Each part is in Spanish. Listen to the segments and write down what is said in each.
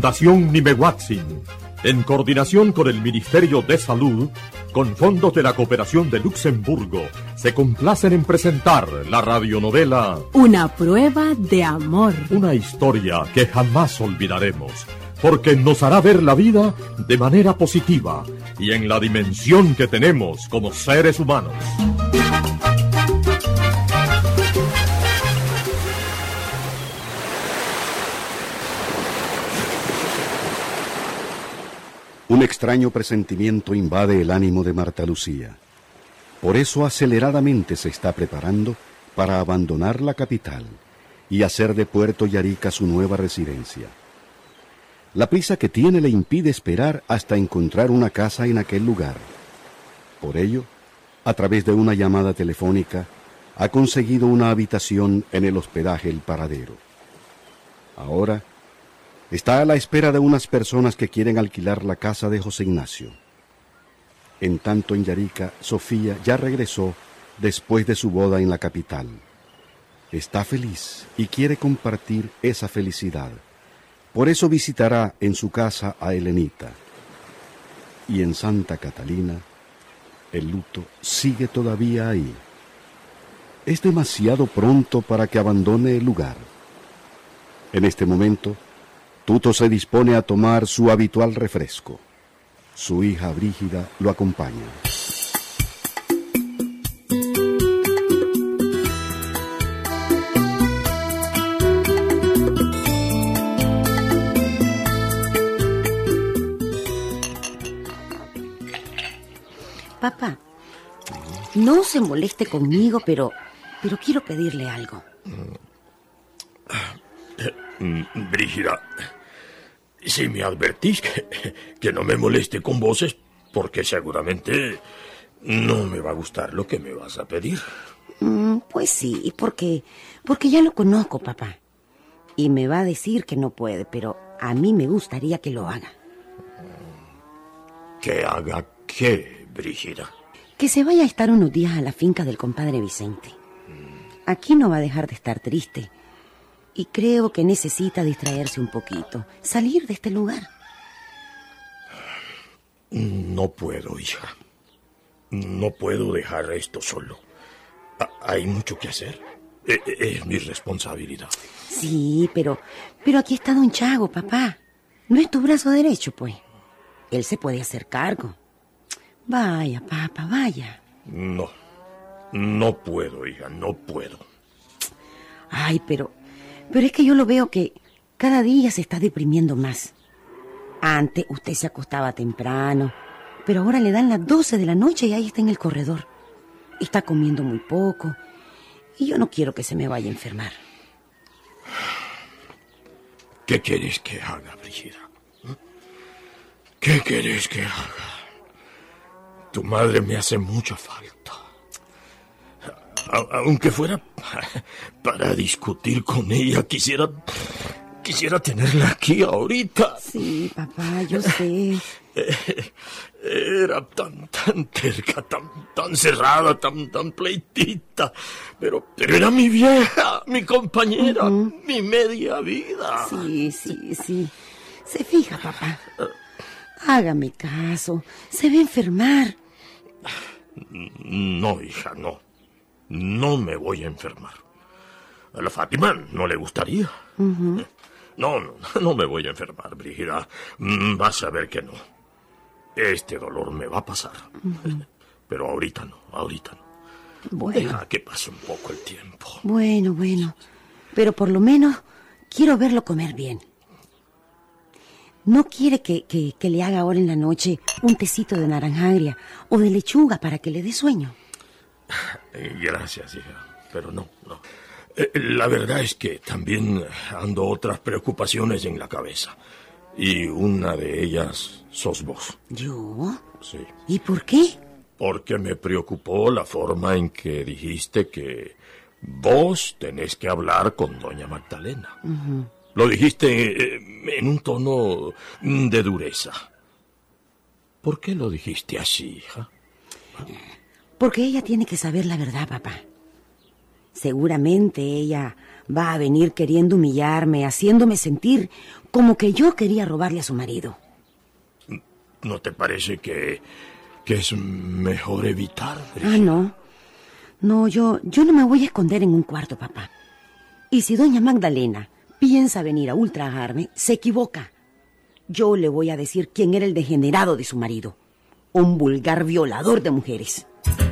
Fundación Nimehuatzin, en coordinación con el Ministerio de Salud, con fondos de la Cooperación de Luxemburgo, se complacen en presentar la radionovela Una prueba de amor. Una historia que jamás olvidaremos, porque nos hará ver la vida de manera positiva y en la dimensión que tenemos como seres humanos. Un extraño presentimiento invade el ánimo de Marta Lucía. Por eso aceleradamente se está preparando para abandonar la capital y hacer de Puerto Yarica su nueva residencia. La prisa que tiene le impide esperar hasta encontrar una casa en aquel lugar. Por ello, a través de una llamada telefónica, ha conseguido una habitación en el hospedaje El Paradero. Ahora está a la espera de unas personas que quieren alquilar la casa de José Ignacio. En tanto, en Yarica, Sofía ya regresó después de su boda en la capital. Está feliz y quiere compartir esa felicidad. Por eso visitará en su casa a Helenita. Y en Santa Catalina, el luto sigue todavía ahí. Es demasiado pronto para que abandone el lugar. En este momento, Tuto se dispone a tomar su habitual refresco. Su hija Brígida lo acompaña. Papá, no se moleste conmigo, pero quiero pedirle algo. Brígida, si me advertís que no me moleste con vos es porque seguramente no me va a gustar lo que me vas a pedir. Pues sí, porque ya lo conozco, papá. Y me va a decir que no puede, pero a mí me gustaría que lo haga. ¿Que haga qué, Brígida? Que se vaya a estar unos días a la finca del compadre Vicente. Aquí no va a dejar de estar triste. Y creo que necesita distraerse un poquito, salir de este lugar. No puedo, hija. No puedo dejar esto solo. Hay mucho que hacer. Es mi responsabilidad. Sí, pero aquí está don Chago, papá. No es tu brazo derecho, pues. Él se puede hacer cargo. Vaya, papá, vaya. No puedo, hija, no puedo. Ay, pero es que yo lo veo que cada día se está deprimiendo más. Antes usted se acostaba temprano, pero ahora le dan las 12 de la noche y ahí está en el corredor. Está comiendo muy poco y yo no quiero que se me vaya a enfermar. ¿Qué quieres que haga, Brígida? ¿Qué quieres que haga? Tu madre me hace mucha falta. Aunque fuera para discutir con ella, quisiera tenerla aquí ahorita. Sí, papá, yo sé. Era tan terca, tan cerrada, tan pleitita. Pero era mi vieja, mi compañera, mi media vida. Sí. Se fija, papá. Hágame caso. Se va a enfermar. No, hija, no. No me voy a enfermar. A la Fátima no le gustaría. No me voy a enfermar, Brígida. Vas a ver que no. Este dolor me va a pasar. Pero ahorita no. Bueno. Deja que pase un poco el tiempo. Bueno. Pero por lo menos quiero verlo comer bien. ¿No quiere que le haga ahora en la noche un tecito de naranja agria o de lechuga para que le dé sueño? Gracias, hija, pero no. La verdad es que también ando otras preocupaciones en la cabeza. Y una de ellas sos vos. ¿Yo? Sí. ¿Y por qué? Porque me preocupó la forma en que dijiste que vos tenés que hablar con doña Magdalena. Lo dijiste en un tono de dureza. ¿Por qué lo dijiste así, hija? Porque ella tiene que saber la verdad, papá. Seguramente ella Va a venir queriendo humillarme, haciéndome sentir como que yo quería robarle a su marido. ¿No te parece que es mejor evitar, Brigitte? Ah, no. No, yo no me voy a esconder en un cuarto, papá. Y si doña Magdalena piensa venir a ultrajarme, se equivoca. Yo le voy a decir quién era el degenerado de su marido. Un vulgar violador de mujeres.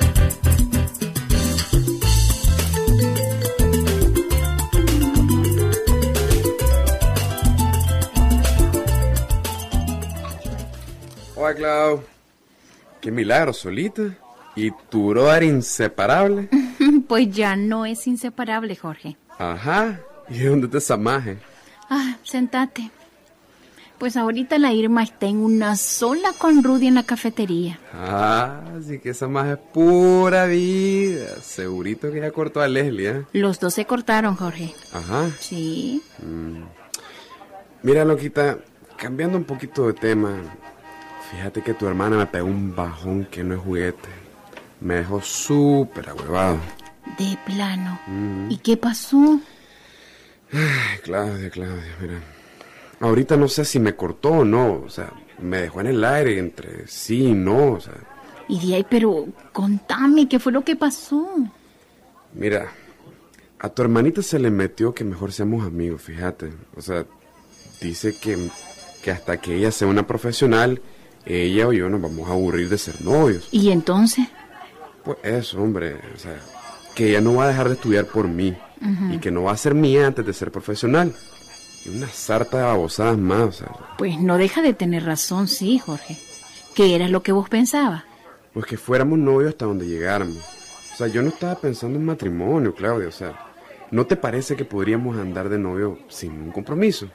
Hola, Clau. Qué milagro, solita. ¿Y tu brother inseparable? Pues ya no es inseparable, Jorge. Ajá. ¿Y dónde te esa maje? Ah, sentate. Pues ahorita la Irma está en una sola con Rudy en la cafetería. Ah, sí que esa maje es pura vida. Segurito que ya cortó a Leslie, ¿eh? Los dos se cortaron, Jorge. Ajá. Sí. Mira, loquita, cambiando un poquito de tema, fíjate que tu hermana me pegó un bajón que no es juguete. Me dejó súper ahuevado. De plano. ¿Y qué pasó? Ay, Claudia, mira. Ahorita no sé si me cortó o no. O sea, me dejó en el aire entre sí y no, o sea. Y de ahí, pero contame, ¿qué fue lo que pasó? Mira, a tu hermanita se le metió que mejor seamos amigos, fíjate. O sea, dice que hasta que ella sea una profesional, ella o yo nos vamos a aburrir de ser novios. ¿Y entonces? Pues eso, hombre, o sea, que ella no va a dejar de estudiar por mí y que no va a ser mía antes de ser profesional. Y una sarta de babosadas más, o sea. Pues no deja de tener razón, sí, Jorge. ¿Qué era lo que vos pensabas? Pues que fuéramos novios hasta donde llegáramos. O sea, yo no estaba pensando en matrimonio, Claudia, o sea, ¿no te parece que podríamos andar de novio sin un compromiso?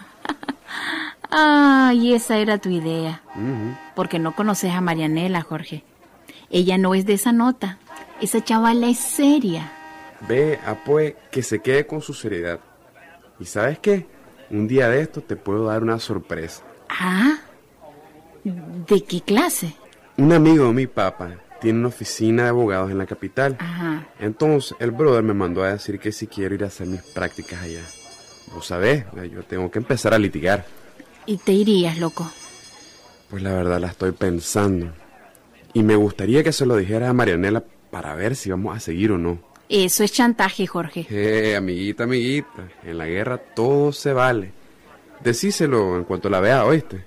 Ah, y esa era tu idea. Porque no conoces a Marianela, Jorge. Ella no es de esa nota. Esa chavala es seria. Ve, pues, que se quede con su seriedad. ¿Y sabes qué? Un día de esto te puedo dar una sorpresa. Ah, ¿de qué clase? Un amigo de mi papá tiene una oficina de abogados en la capital. Ajá. Entonces, el brother me mandó a decir que si quiero ir a hacer mis prácticas allá. Vos sabés, yo tengo que empezar a litigar. ¿Y te irías, loco? Pues la verdad la estoy pensando. Y me gustaría que se lo dijeras a Marianela para ver si vamos a seguir o no. Eso es chantaje, Jorge. Amiguita, en la guerra todo se vale. Decíselo en cuanto la vea, ¿oíste?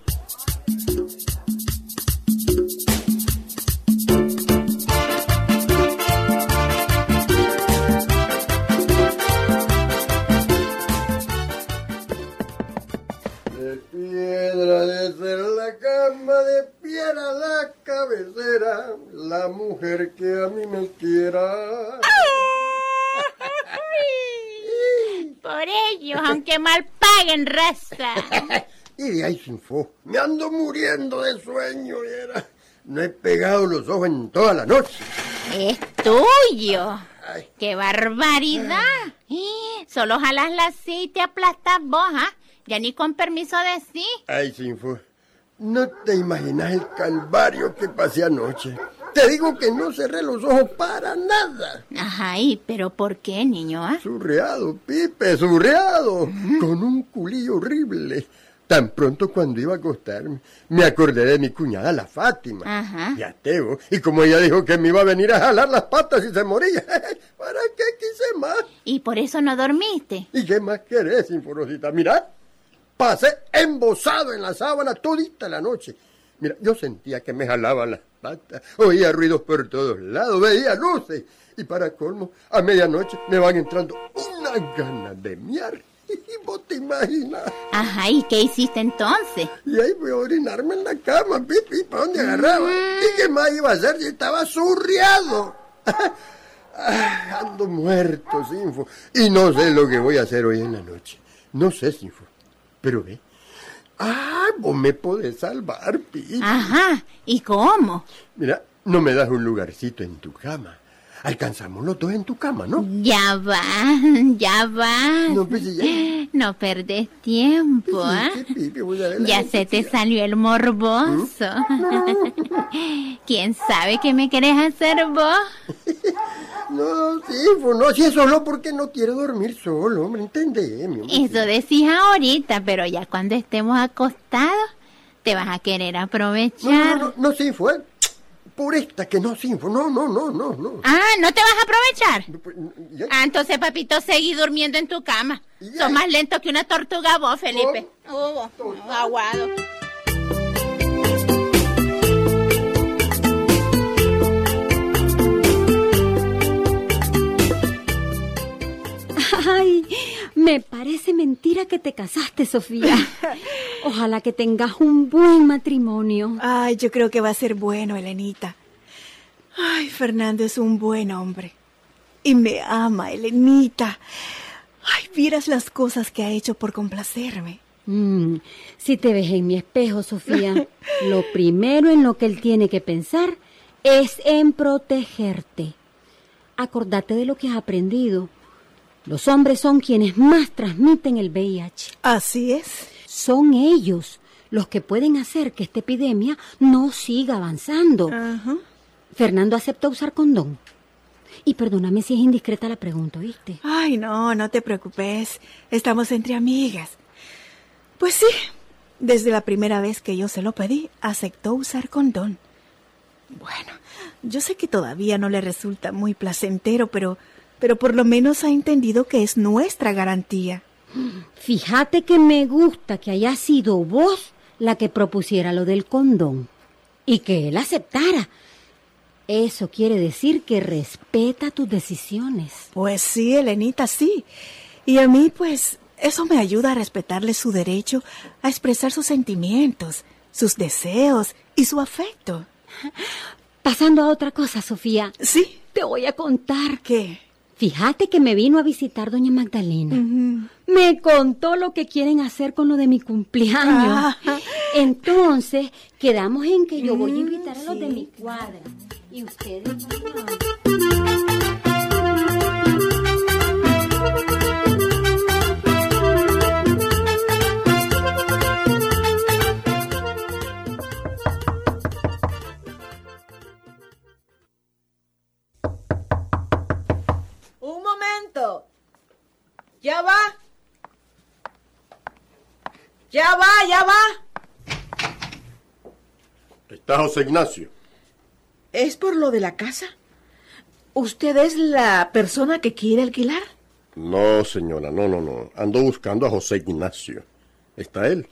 De piedra de ser la cama, de piedra la cabecera, la mujer que a mí me quiera. Por ello, aunque mal paguen, raza. Y de ahí sin fo. Me ando muriendo de sueño, viera. No he pegado los ojos en toda la noche. Es tuyo. Ay. ¡Qué barbaridad! Solo jalas la silla y te aplastas vos, ¿ah? Ya ni con permiso de sí. Ay, Sinfo, no te imaginas el calvario que pasé anoche. Te digo que no cerré los ojos para nada. Ajá, pero ¿por qué, niño, ah? Surreado, Pipe, surreado. Con un culillo horrible. Tan pronto cuando iba a acostarme, me acordé de mi cuñada, la Fátima. Ajá. Y a Teo. Y como ella dijo que me iba a venir a jalar las patas y se moría, ¿para qué quise más? ¿Y por eso no dormiste? ¿Y qué más querés, Sinforosita? Mira, pasé embosado en la sábana todita la noche. Mira, yo sentía que me jalaban las patas, oía ruidos por todos lados, veía luces. Y para colmo, a medianoche me van entrando unas ganas de miar. Y vos te imaginas. Ajá, ¿y qué hiciste entonces? Y ahí voy a orinarme en la cama, Pipi, ¿para dónde agarraba? ¿Y qué más iba a hacer si estaba surreado? Ando muerto, Sinfo. Y no sé lo que voy a hacer hoy en la noche. No sé, Sinfo. Pero ve. Vos me podés salvar, Pipi. Ajá, ¿y cómo? Mira, no me das un lugarcito en tu cama. Alcanzamos los dos en tu cama, ¿no? Ya va. No, pues ya. No perdés tiempo, ¿ah? Ya se te salió el morboso. ¿Quién sabe qué me querés hacer vos? No, sí, no, si eso no, porque no quiero dormir solo, hombre, entendeme. Eso decís ahorita, pero ya cuando estemos acostados, te vas a querer aprovechar. No, sí, fue por esta que no, sí, no. Ah, ¿no te vas a aprovechar? Ah, entonces, papito, seguí durmiendo en tu cama. Sos más lento que una tortuga vos, Felipe. Aguado. Ay, me parece mentira que te casaste, Sofía. Ojalá que tengas un buen matrimonio. Ay, yo creo que va a ser bueno, Elenita. Ay, Fernando es un buen hombre. Y me ama, Elenita. Ay, vieras las cosas que ha hecho por complacerme. Si te ves en mi espejo, Sofía, lo primero en lo que él tiene que pensar es en protegerte. Acordate de lo que has aprendido. Los hombres son quienes más transmiten el VIH. Así es. Son ellos los que pueden hacer que esta epidemia no siga avanzando. Ajá. Fernando aceptó usar condón. Y perdóname si es indiscreta la pregunta, ¿viste? Ay, no te preocupes. Estamos entre amigas. Pues sí, desde la primera vez que yo se lo pedí, aceptó usar condón. Bueno, yo sé que todavía no le resulta muy placentero, pero por lo menos ha entendido que es nuestra garantía. Fíjate que me gusta que haya sido vos la que propusiera lo del condón y que él aceptara. Eso quiere decir que respeta tus decisiones. Pues sí, Elenita, sí. Y a mí, pues, eso me ayuda a respetarle su derecho a expresar sus sentimientos, sus deseos y su afecto. Pasando a otra cosa, Sofía. Sí. Te voy a contar. ¿Qué? Fíjate que me vino a visitar doña Magdalena. Me contó lo que quieren hacer con lo de mi cumpleaños. Entonces, quedamos en que yo voy a invitar a los de mi cuadra. Y ustedes Un momento. Ya va. Está José Ignacio. ¿Es por lo de la casa? ¿Usted es la persona que quiere alquilar? No, señora, no. Ando buscando a José Ignacio. ¿Está él?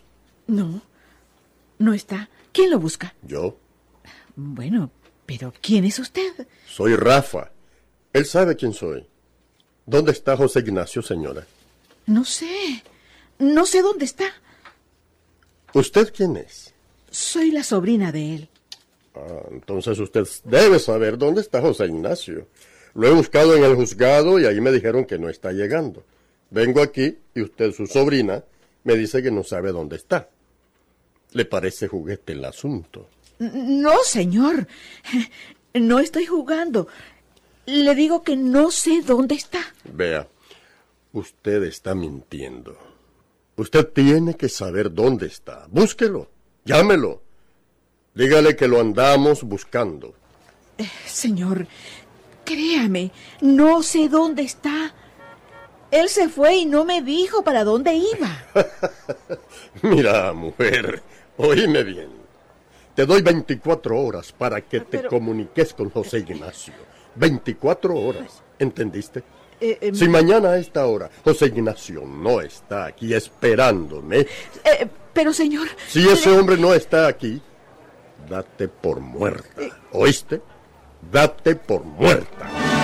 No está. ¿Quién lo busca? Yo. Bueno, pero ¿quién es usted? Soy Rafa. Él sabe quién soy. ¿Dónde está José Ignacio, señora? No sé dónde está. ¿Usted quién es? Soy la sobrina de él. Entonces usted debe saber dónde está José Ignacio. Lo he buscado en el juzgado y ahí me dijeron que no está llegando. Vengo aquí y usted, su sobrina, me dice que no sabe dónde está. ¿Le parece juguete el asunto? No, señor. No estoy jugando. Le digo que no sé dónde está. Vea, usted está mintiendo. Usted tiene que saber dónde está. Búsquelo, llámelo. Dígale que lo andamos buscando. Señor, créame, no sé dónde está. Él se fue y no me dijo para dónde iba. Mira, mujer, oíme bien. Te doy 24 horas para que te comuniques con José Ignacio. 24 horas, ¿entendiste? Si mañana a esta hora José Ignacio no está aquí esperándome... pero señor... Si ese hombre no está aquí, date por muerta, ¿oíste? Date por muerta.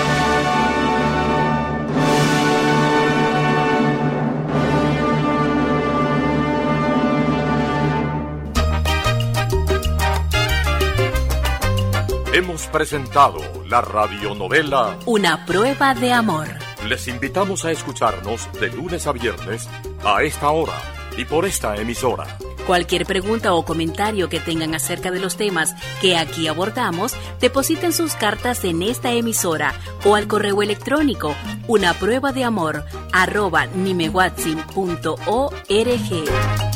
Hemos presentado la radionovela Una prueba de amor. Les invitamos a escucharnos de lunes a viernes a esta hora y por esta emisora. Cualquier pregunta o comentario que tengan acerca de los temas que aquí abordamos, depositen sus cartas en esta emisora o al correo electrónico unapruebadeamor@nimeguatsin.org.